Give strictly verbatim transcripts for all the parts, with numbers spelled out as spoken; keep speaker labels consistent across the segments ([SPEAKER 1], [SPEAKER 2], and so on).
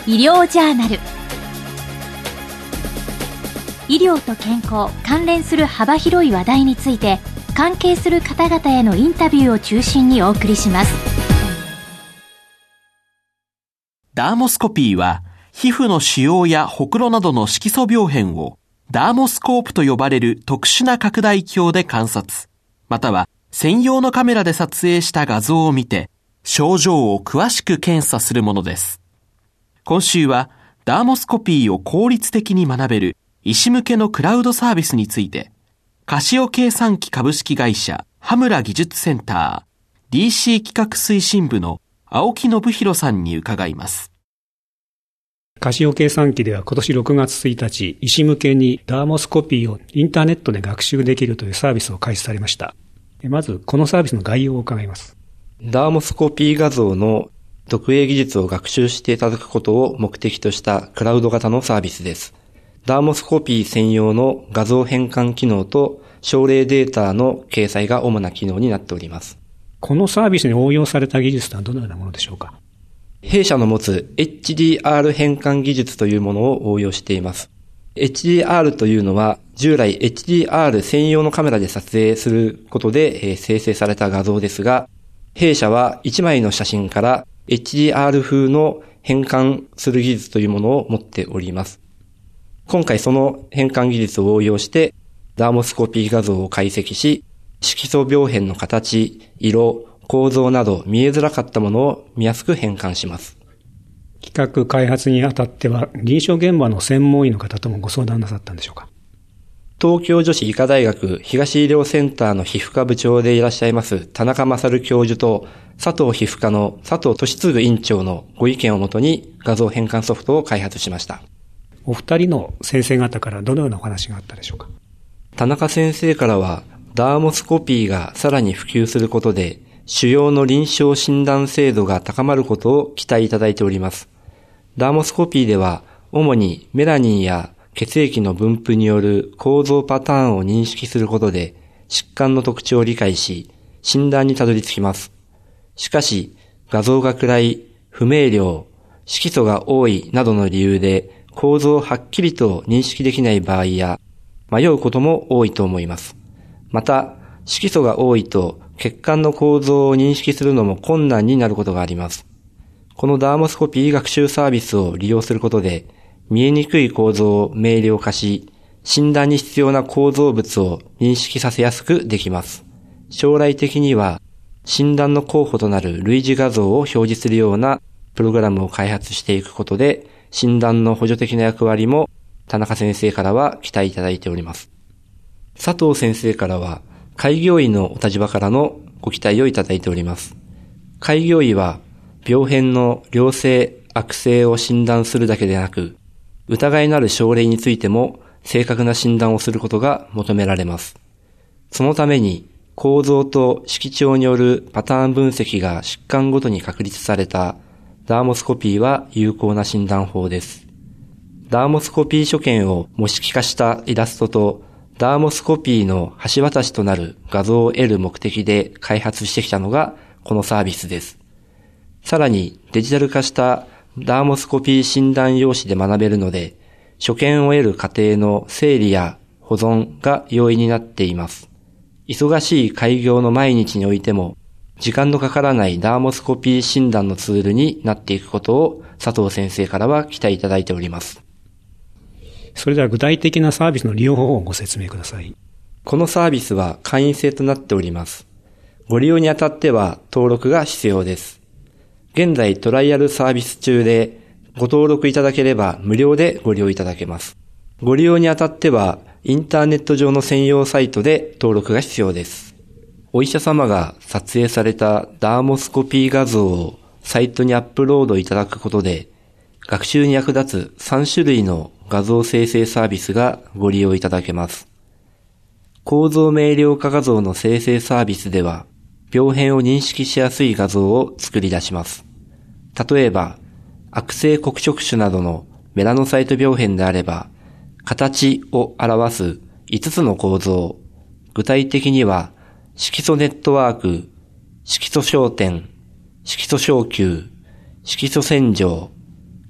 [SPEAKER 1] 医療ジャーナル。医療と健康関連する幅広い話題について、関係する方々へのインタビューを中心にお送りします。
[SPEAKER 2] ダーモスコピーは、皮膚の腫瘍やほくろなどの色素病変をダーモスコープと呼ばれる特殊な拡大鏡で観察、または専用のカメラで撮影した画像を見て症状を詳しく検査するものです。今週はダーモスコピーを効率的に学べる医師向けのクラウドサービスについて、カシオ計算機株式会社羽村技術センター ディーシー 企画推進部の青木信弘さんに伺います。
[SPEAKER 3] カシオ計算機では今年ろくがつついたち、医師向けにダーモスコピーをインターネットで学習できるというサービスを開始されました。まずこのサービスの概要を伺います。
[SPEAKER 4] ダーモスコピー画像の読影技術を学習していただくことを目的としたクラウド型のサービスです。ダーモスコピー専用の画像変換機能と症例データの掲載が主な機能になっております。
[SPEAKER 3] このサービスに応用された技術とはどのようなものでしょうか。
[SPEAKER 4] 弊社の持つ エイチディーアール 変換技術というものを応用しています。エイチディーアール というのは従来 エイチディーアール 専用のカメラで撮影することで生成された画像ですが、弊社はいちまいの写真から エイチディーアール 風の変換する技術というものを持っております。今回その変換技術を応用してダーモスコピー画像を解析し、色素病変の形、色、構造など見えづらかったものを見やすく変換します。
[SPEAKER 3] 企画開発にあたっては臨床現場の専門医の方ともご相談なさったんでしょうか。
[SPEAKER 4] 東京女子医科大学東医療センターの皮膚科部長でいらっしゃいます田中勝教授と佐藤皮膚科の佐藤俊嗣院長のご意見をもとに画像変換ソフトを開発しました。
[SPEAKER 3] お二人の先生方からどのようなお話があったでしょうか。
[SPEAKER 4] 田中先生からはダーモスコピーがさらに普及することで腫瘍の臨床診断精度が高まることを期待いただいております。ダーモスコピーでは主にメラニンや血液の分布による構造パターンを認識することで疾患の特徴を理解し診断にたどり着きます。しかし画像が暗い、不明瞭、色素が多いなどの理由で構造をはっきりと認識できない場合や迷うことも多いと思います。また色素が多いと血管の構造を認識するのも困難になることがあります。このダーモスコピー学習サービスを利用することで見えにくい構造を明瞭化し、診断に必要な構造物を認識させやすくできます。将来的には診断の候補となる類似画像を表示するようなプログラムを開発していくことで診断の補助的な役割も田中先生からは期待いただいております。佐藤先生からは開業医のお立場からのご期待をいただいております。開業医は病変の良性、悪性を診断するだけでなく、疑いのある症例についても正確な診断をすることが求められます。そのために構造と色調によるパターン分析が疾患ごとに確立されたダーモスコピーは有効な診断法です。ダーモスコピー所見を模式化したイラストとダーモスコピーの橋渡しとなる画像を得る目的で開発してきたのがこのサービスです。さらにデジタル化したダーモスコピー診断用紙で学べるので、所見を得る過程の整理や保存が容易になっています。忙しい開業の毎日においても、時間のかからないダーモスコピー診断のツールになっていくことを佐藤先生からは期待いただいております。
[SPEAKER 3] それでは具体的なサービスの利用方法をご説明ください。
[SPEAKER 4] このサービスは会員制となっております。ご利用にあたっては登録が必要です。現在トライアルサービス中でご登録いただければ無料でご利用いただけます。ご利用にあたってはインターネット上の専用サイトで登録が必要です。お医者様が撮影されたダーモスコピー画像をサイトにアップロードいただくことで、学習に役立つさん種類の画像生成サービスがご利用いただけます。構造明瞭化画像の生成サービスでは、病変を認識しやすい画像を作り出します。例えば、悪性黒色腫などのメラノサイト病変であれば、形を表すいつつの構造、具体的には、色素ネットワーク、色素焦点、色素小球、色素線状、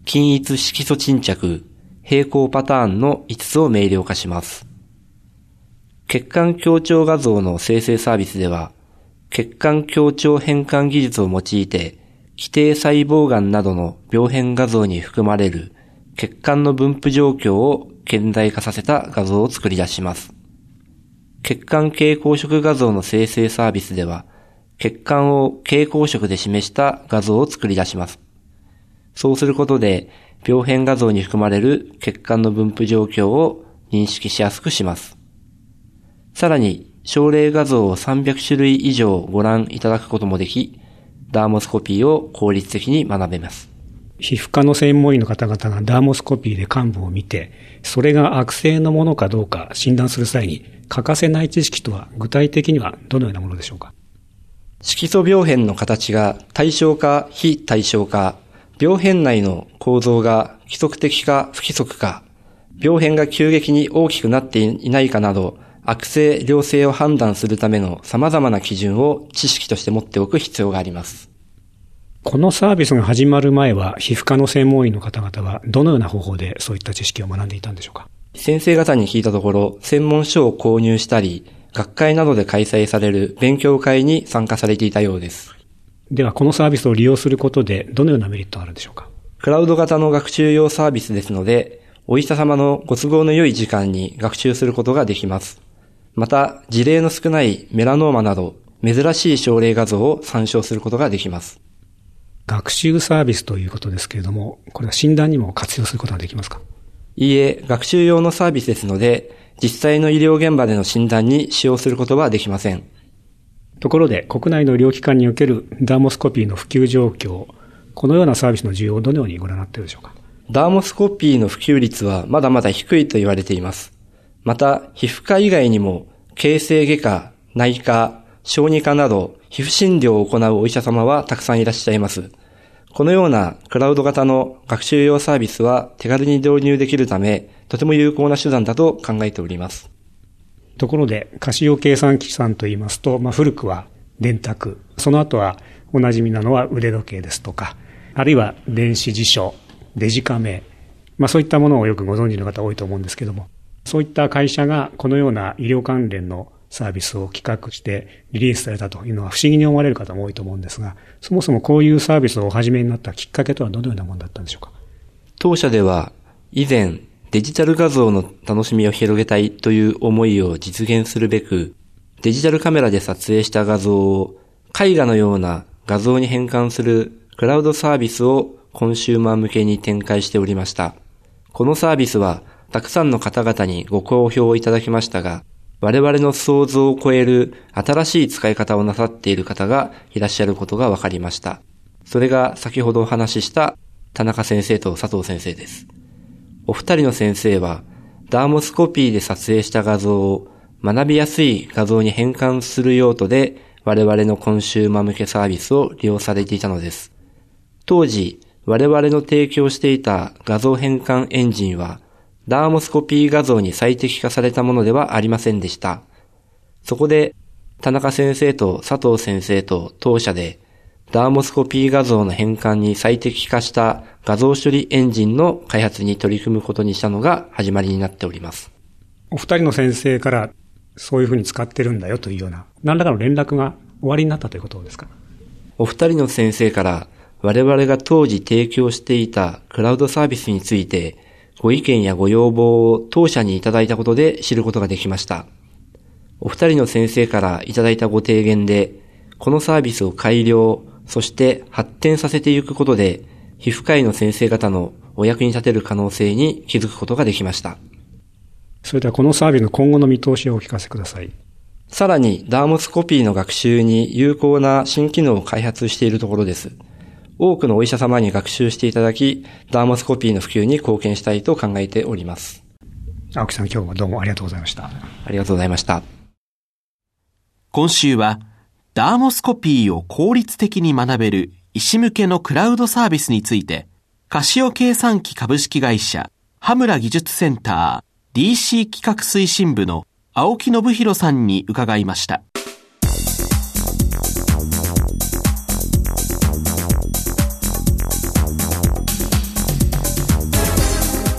[SPEAKER 4] 均一色素沈着、平行パターンのいつつを明瞭化します。血管強調画像の生成サービスでは、血管強調変換技術を用いて、基底細胞がんなどの病変画像に含まれる血管の分布状況を顕在化させた画像を作り出します。血管蛍光色画像の生成サービスでは、血管を蛍光色で示した画像を作り出します。そうすることで、病変画像に含まれる血管の分布状況を認識しやすくします。さらに、症例画像をさんびゃくしゅるい以上ご覧いただくこともでき、ダーモスコピーを効率的に学べます。
[SPEAKER 3] 皮膚科の専門医の方々がダーモスコピーで患部を見て、それが悪性のものかどうか診断する際に欠かせない知識とは具体的にはどのようなものでしょうか。
[SPEAKER 4] 色素病変の形が対称か非対称か、病変内の構造が規則的か不規則か、病変が急激に大きくなっていないかなど、悪性良性を判断するための様々な基準を知識として持っておく必要があります。
[SPEAKER 3] このサービスが始まる前は、皮膚科の専門医の方々はどのような方法でそういった知識を学んでいたんでしょうか。
[SPEAKER 4] 先生方に聞いたところ、専門書を購入したり、学会などで開催される勉強会に参加されていたようです。
[SPEAKER 3] では、このサービスを利用することでどのようなメリットがあるんでしょうか。
[SPEAKER 4] クラウド型の学習用サービスですので、お医者様のご都合の良い時間に学習することができます。また、事例の少ないメラノーマなど、珍しい症例画像を参照することができます。
[SPEAKER 3] 学習サービスということですけれども、これは診断にも活用することができますか。
[SPEAKER 4] いいえ、学習用のサービスですので、実際の医療現場での診断に使用することはできません。
[SPEAKER 3] ところで、国内の医療機関におけるダーモスコピーの普及状況、このようなサービスの需要をどのようにご覧になっているでしょうか。
[SPEAKER 4] ダーモスコピーの普及率はまだまだ低いと言われています。また、皮膚科以外にも、形成外科、内科、小児科など、皮膚診療を行うお医者様はたくさんいらっしゃいます。このようなクラウド型の学習用サービスは手軽に導入できるため、とても有効な手段だと考えております。
[SPEAKER 3] ところで、カシオ計算機さんといいますと、まあ、古くは電卓、その後はおなじみなのは腕時計ですとか、あるいは電子辞書、デジカメ、まあ、そういったものをよくご存知の方多いと思うんですけども、そういった会社がこのような医療関連のサービスを企画してリリースされたというのは不思議に思われる方も多いと思うんですが、そもそもこういうサービスをお始めになったきっかけとはどのようなものだったんでしょうか。
[SPEAKER 4] 当社では以前デジタル画像の楽しみを広げたいという思いを実現するべく、デジタルカメラで撮影した画像を絵画のような画像に変換するクラウドサービスをコンシューマー向けに展開しておりました。このサービスはたくさんの方々にご好評いただきましたが、我々の想像を超える新しい使い方をなさっている方がいらっしゃることが分かりました。それが先ほどお話しした田中先生と佐藤先生です。お二人の先生はダーモスコピーで撮影した画像を学びやすい画像に変換する用途で我々のコンシューマー向けサービスを利用されていたのです。当時我々の提供していた画像変換エンジンはダーモスコピー画像に最適化されたものではありませんでした。そこで、田中先生と佐藤先生と当社で、ダーモスコピー画像の変換に最適化した画像処理エンジンの開発に取り組むことにしたのが始まりになっております。
[SPEAKER 3] お二人の先生からそういうふうに使ってるんだよというような、何らかの連絡が終わりになったということですか。
[SPEAKER 4] お二人の先生から我々が当時提供していたクラウドサービスについて、ご意見やご要望を当社にいただいたことで知ることができました。お二人の先生からいただいたご提言で、このサービスを改良、そして発展させていくことで、皮膚科医の先生方のお役に立てる可能性に気づくことができました。
[SPEAKER 3] それではこのサービスの今後の見通しをお聞かせください。
[SPEAKER 4] さらにダーモスコピーの学習に有効な新機能を開発しているところです。多くのお医者様に学習していただき、ダーモスコピーの普及に貢献したいと考えております。
[SPEAKER 3] 青木さん、今日はどうもありがとうございました。
[SPEAKER 4] ありがとうございました。
[SPEAKER 2] 今週は、ダーモスコピーを効率的に学べる医師向けのクラウドサービスについて、カシオ計算機株式会社、羽村技術センター ディーシー 企画推進部の青木信弘さんに伺いました。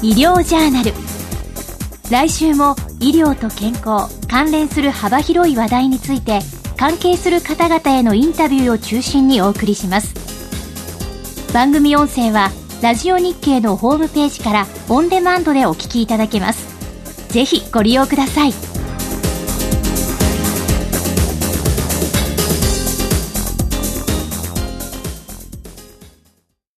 [SPEAKER 1] 医療ジャーナル。来週も医療と健康関連する幅広い話題について関係する方々へのインタビューを中心にお送りします。番組音声はラジオ日経のホームページからオンデマンドでお聞きいただけます。ぜひご利用ください。